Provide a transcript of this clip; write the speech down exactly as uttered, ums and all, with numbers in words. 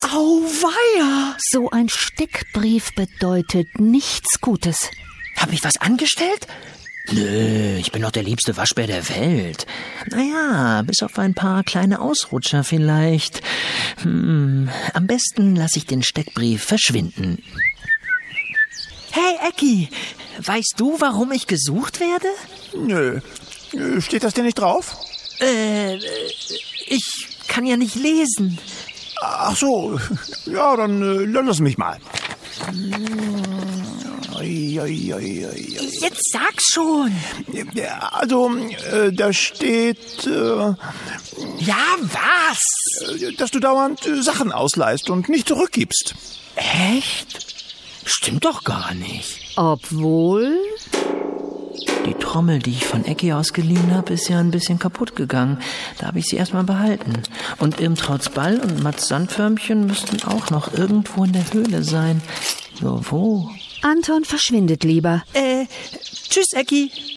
Auweia! So ein Steckbrief bedeutet nichts Gutes. Hab ich was angestellt? Nö, ich bin doch der liebste Waschbär der Welt. Naja, bis auf ein paar kleine Ausrutscher vielleicht. Hm, am besten lasse ich den Steckbrief verschwinden. Hey, Ecki, weißt du, warum ich gesucht werde? Nö. Steht das denn nicht drauf? Äh, ich kann ja nicht lesen. Ach so, ja, dann äh, lass mich mal. Jetzt sag schon. Also, äh, da steht, äh, Ja, was? dass du dauernd äh, Sachen ausleihst und nicht zurückgibst. Echt? Stimmt doch gar nicht. Obwohl... Die Trommel, die ich von Ecki ausgeliehen habe, ist ja ein bisschen kaputt gegangen. Da habe ich sie erstmal behalten. Und Irmtrauts Ball und Mats Sandförmchen müssten auch noch irgendwo in der Höhle sein. Nur wo? Anton verschwindet lieber. Äh, tschüss, Ecki.